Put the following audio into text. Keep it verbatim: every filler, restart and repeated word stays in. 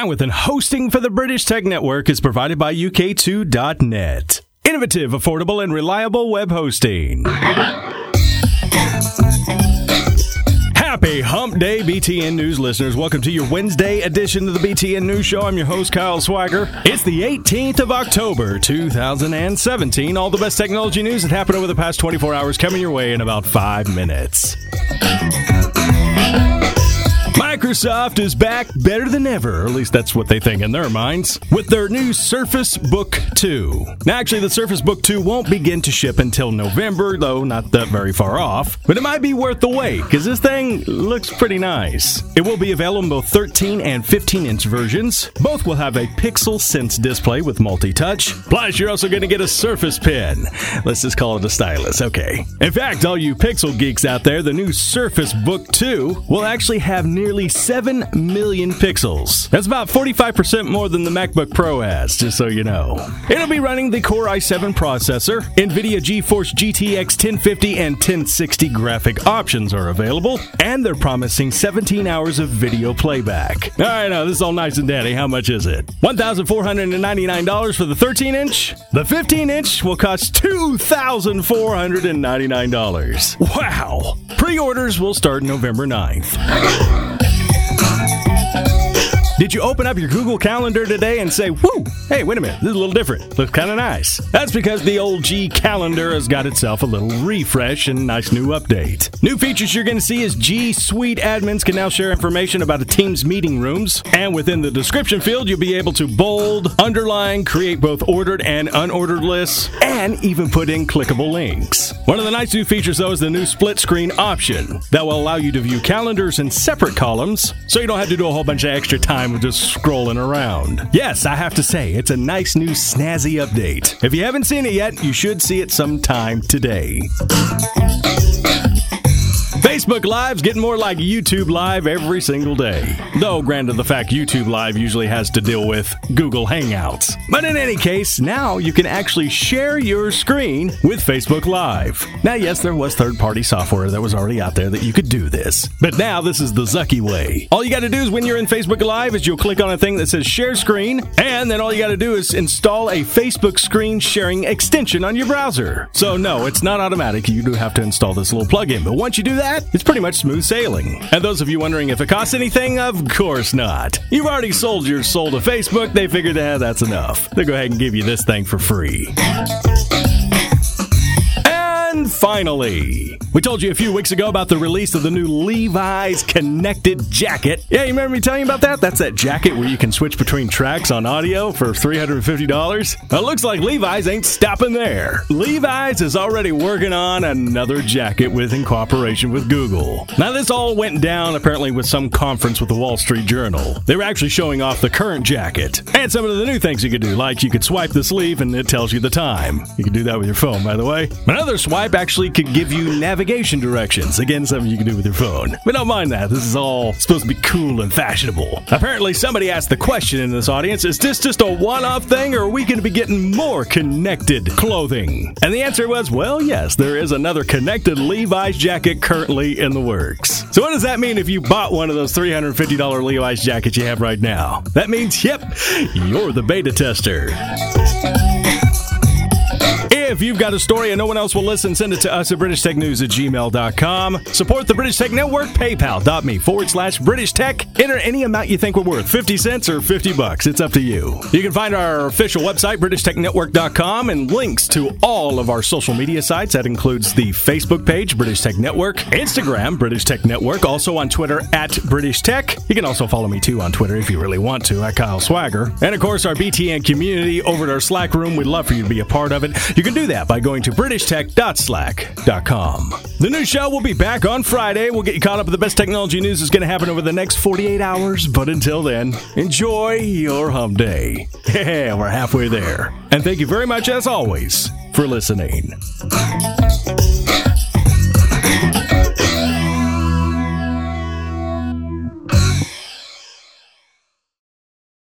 Bandwidth and hosting for the British Tech Network is provided by U K two dot net. Innovative, affordable, and reliable web hosting. Happy Hump Day, B T N News listeners. Welcome to your Wednesday edition of the B T N News Show. I'm your host, Kyle Swagger. It's the eighteenth of October, two thousand seventeen. All the best technology news that happened over the past twenty-four hours coming your way in about five minutes. Microsoft is back better than ever, or at least that's what they think in their minds, with their new Surface Book two. Now, actually, the Surface Book two won't begin to ship until November, though not that very far off. But it might be worth the wait, because this thing looks pretty nice. It will be available in both thirteen and fifteen inch versions. Both will have a Pixel Sense display with multi-touch. Plus, you're also going to get a Surface Pen. Let's just call it a stylus, okay. In fact, all you Pixel geeks out there, the new Surface Book two will actually have nearly seven million pixels. That's about forty-five percent more than the MacBook Pro has, just so you know. It'll be running the Core i seven processor. NVIDIA GeForce G T X ten fifty and ten sixty graphic options are available, and they're promising seventeen hours of video playback. All right, now this is all nice and dandy. How much is it? one thousand four hundred ninety-nine dollars for the thirteen inch. The fifteen inch will cost two thousand four hundred ninety-nine dollars. Wow! Pre-orders will start November ninth. Did you open up your Google Calendar today and say, whoo, hey, wait a minute, this is a little different. Looks kind of nice. That's because the old G Calendar has got itself a little refresh and nice new update. New features you're going to see is G Suite admins can now share information about a team's meeting rooms. And within the description field, you'll be able to bold, underline, create both ordered and unordered lists, and even put in clickable links. One of the nice new features, though, is the new split screen option that will allow you to view calendars in separate columns, so you don't have to do a whole bunch of extra time with just scrolling around. Yes, I have to say, it's a nice new snazzy update. If you haven't seen it yet, you should see it sometime today. Facebook Live's getting more like YouTube Live every single day. Though, granted, the fact YouTube Live usually has to deal with Google Hangouts. But in any case, now you can actually share your screen with Facebook Live. Now, yes, there was third-party software that was already out there that you could do this. But now, this is the Zucky way. All you got to do is when you're in Facebook Live is you'll click on a thing that says Share Screen, and then all you got to do is install a Facebook screen sharing extension on your browser. So, no, it's not automatic. You do have to install this little plugin. But once you do that, it's pretty much smooth sailing. And those of you wondering if it costs anything, of course not. You've already sold your soul to Facebook. They figured, eh, that's enough. They'll go ahead and give you this thing for free. And finally, we told you a few weeks ago about the release of the new Levi's Connected Jacket. Yeah, you remember me telling you about that? That's that jacket where you can switch between tracks on audio for three hundred fifty dollars. Well, it looks like Levi's ain't stopping there. Levi's is already working on another jacket with in cooperation with Google. Now, this all went down apparently with some conference with the Wall Street Journal. They were actually showing off the current jacket and some of the new things you could do, like you could swipe the sleeve and it tells you the time. You can do that with your phone, by the way. Another swipe actually could give you navigation directions. Again, something you can do with your phone. But don't mind that. This is all supposed to be cool and fashionable. Apparently, somebody asked the question in this audience, is this just a one-off thing, or are we going to be getting more connected clothing? And the answer was, well, yes, there is another connected Levi's jacket currently in the works. So what does that mean if you bought one of those three hundred fifty dollars Levi's jackets you have right now? That means, yep, you're the beta tester. If you've got a story and no one else will listen, send it to us at british tech news at gmail dot com. Support the British Tech Network, paypal.me forward slash British Tech. Enter any amount you think we're worth, fifty cents or fifty bucks. It's up to you. You can find our official website, british tech network dot com, and links to all of our social media sites. That includes the Facebook page, British Tech Network, Instagram, British Tech Network, also on Twitter at British Tech. You can also follow me too on Twitter if you really want to, at Kyle Swagger. And of course, our B T N community over at our Slack room. We'd love for you to be a part of it. You can do that by going to british tech dot slack dot com. The new show will be back on Friday. We'll get you caught up with the best technology news that's going to happen over the next forty-eight hours. But until then, enjoy your hump day. Yeah, we're halfway there. And thank you very much, as always, for listening.